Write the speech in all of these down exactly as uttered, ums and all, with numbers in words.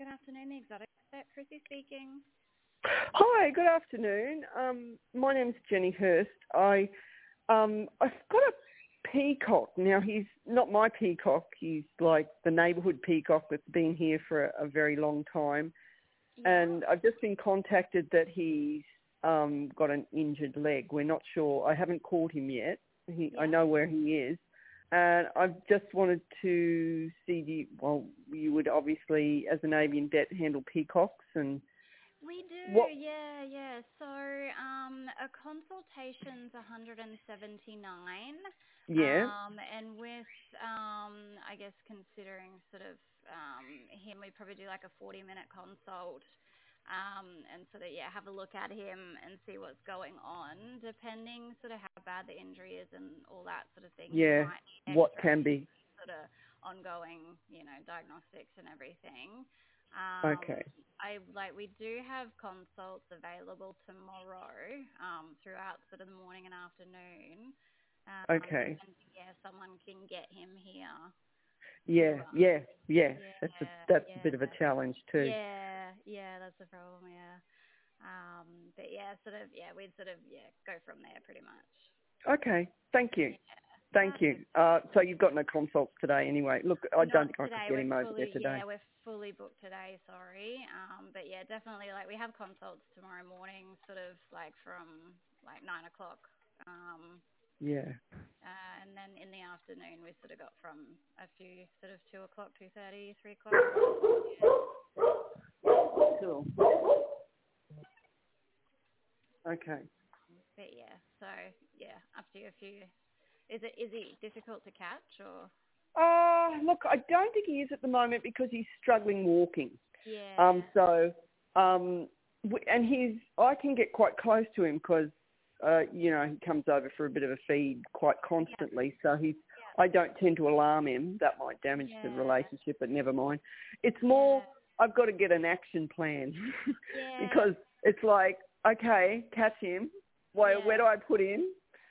Good afternoon, the exotic expert, Chrissy speaking. Hi, good afternoon. Um, my name's Jenny Hurst. I, um, I've got a peacock. Now, he's not my peacock. He's like the neighbourhood peacock that's been here for a, a very long time. Yeah. And I've just been contacted that he's um, got an injured leg. We're not sure. I haven't called him yet. He, Yeah. I know where he is. And I've just wanted to see, the, well, you would obviously, as an avian vet, handle peacocks and We do, what? yeah, yeah. So um, a consultation's one hundred seventy-nine, Yeah. um, and with, um, I guess, considering sort of um, him, we'd probably do like a forty-minute consult, um, and sort of, yeah, have a look at him and see what's going on, depending sort of how bad the injury is and all that sort of thing. He Yeah. might need What X-ray, can be? sort of ongoing, you know, diagnostics and everything. Um, Okay. I like we do have consults available tomorrow um, throughout sort of the morning and afternoon. Um, Okay. and yeah, someone can get him here. To, Yeah. um, Yeah. Yeah. That's a yeah, that's a yeah, bit of a challenge too. yeah, yeah. That's the problem. Yeah. Um, but yeah, sort of yeah, we'd sort of yeah go from there pretty much. Okay. Thank you. Yeah. Thank That's you. Uh, so you've got no consults today anyway. Look, I don't Not think I could today. get We're him over there fully, today. yeah, we're fully booked today. Sorry, um, but yeah, definitely. Like we have consults tomorrow morning, sort of like from like nine o'clock, um, Yeah. uh, and then in the afternoon we sort of got from a few sort of two o'clock, two thirty, three o'clock. Cool. Okay. But yeah, so yeah, up to you. A few. Is it is it difficult to catch or? Uh, look, I don't think he is at the moment because he's struggling walking. Yeah. Um, so, um, w- and he's, I can get quite close to him because, uh, you know, he comes over for a bit of a feed quite constantly. So he's, I don't tend to alarm him. That might damage Yeah. the relationship, but never mind. It's more, Yeah. I've got to get an action plan Yeah. because it's like, okay, catch him. Where, Yeah. where do I put him?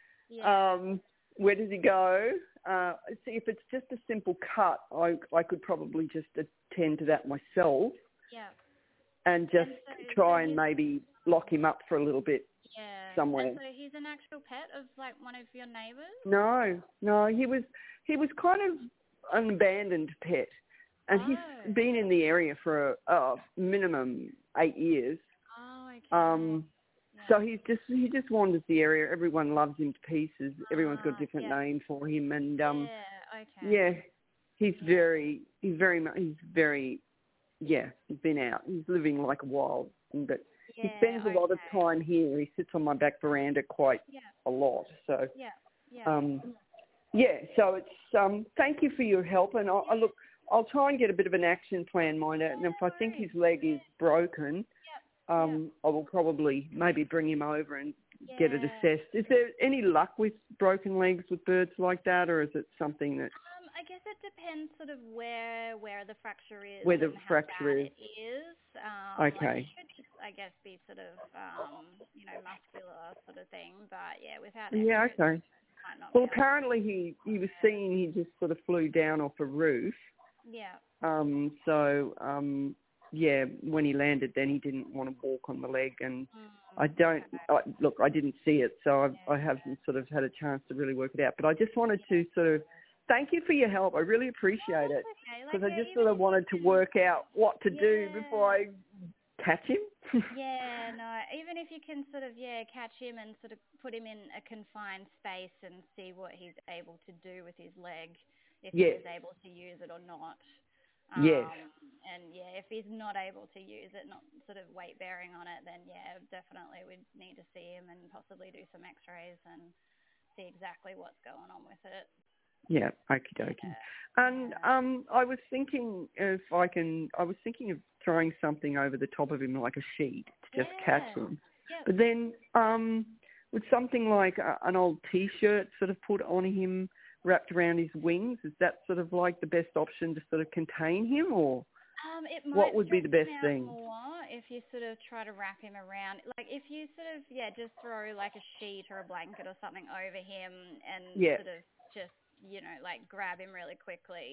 Yeah. Um, where does he go? Uh, see, if it's just a simple cut, I, I could probably just attend to that myself Yeah. and just And so, so try and he's maybe lock him up for a little bit yeah. somewhere. And so he's an actual pet of like one of your neighbours? No, no, he was he was kind of an abandoned pet, and Oh. he's been in the area for a, a minimum eight years. Oh, okay. Um, Yeah. so he's just he just wanders the area. Everyone loves him to pieces. Everyone's got a Ah, different yeah. name for him, and um, Yeah, okay. yeah, he's Yeah. very he's very mu- he's very yeah he's been out. He's living like a wild, but he Yeah, spends a lot of okay. time here. He sits on my back veranda quite Yeah. a lot. So Yeah. Yeah. um, yeah, so it's um, thank you for your help, and I'll, I look. I'll try and get a bit of an action plan, mind out. And if I think his leg is broken, Yeah. um, I will probably maybe bring him over and Yeah. get it assessed. Is there any luck with broken legs with birds like that, or is it something that Um, I guess it depends sort of where where the fracture is where the and how fracture bad is? it is. Um, like it Okay. should just, I guess, be sort of um, you know, muscular sort of thing. But yeah, without Yeah. X-rays, Okay. might not be Well, able to. apparently he he was seen. He just sort of flew down off a roof. Yeah. Um, so um, yeah, when he landed, then he didn't want to walk on the leg, and Mm, I don't okay. I, look. I didn't see it, so I've, I Yeah. haven't sort of had a chance to really work it out. But I just wanted to sort of thank you for your help. I really appreciate it That's okay. Like because I yeah, just even sort of if you wanted to can. work out what to do before Yeah. I catch him. Yeah, no, even if you can sort of, yeah, catch him and sort of put him in a confined space and see what he's able to do with his leg, if he Yes, is able to use it or not. yes, Um, and yeah, if he's not able to use it, not sort of weight bearing on it, then yeah, definitely we'd need to see him and possibly do some x-rays and see exactly what's going on with it. yeah. Okie dokie. Yeah, And yeah, um, I was thinking if I can. I was thinking of throwing something over the top of him like a sheet to just catch yeah, him. yeah. But then um, with something like a, an old T-shirt sort of put on him, wrapped around his wings, is that sort of like the best option to sort of contain him, or Um, it what might would be stress the him best out thing? more if you sort of try to wrap him around. Like if you sort of, yeah, just throw like a sheet or a blanket or something over him and Yeah. sort of just, you know, like grab him really quickly.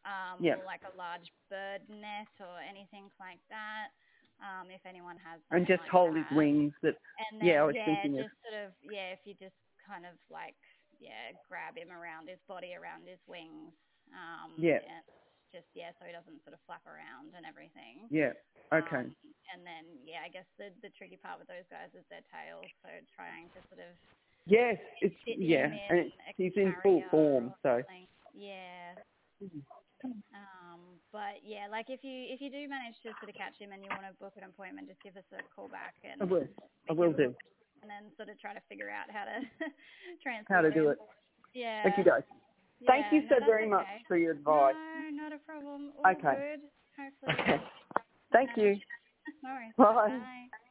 um, Yeah. or like a large bird net or anything like that. Um, if anyone has And something just like hold that. his wings. That And then, yeah, I was yeah, thinking just of. sort of, yeah, if you just kind of like, yeah, grab him around his body, around his wings, um, Yeah. and just, yeah, so he doesn't sort of flap around and everything. Yeah. Okay. Um, and then, yeah, I guess the, the tricky part with those guys is their tails, so trying to sort of Yes, it's fit yeah, him in and it's, a he's in full carrier form, or so. something. Yeah. Um, but yeah, like if you if you do manage to sort of catch him and you want to book an appointment, just give us a call back and I will. I we will can do. book and then sort of try to figure out how to How to transport do him. it. Yeah. Thank you, guys. Thank Yeah. you No, so that's very much okay. for your No, advice. not a problem. All Okay. good. Hopefully. Okay. Thank Um, you. no worries. Bye. Bye.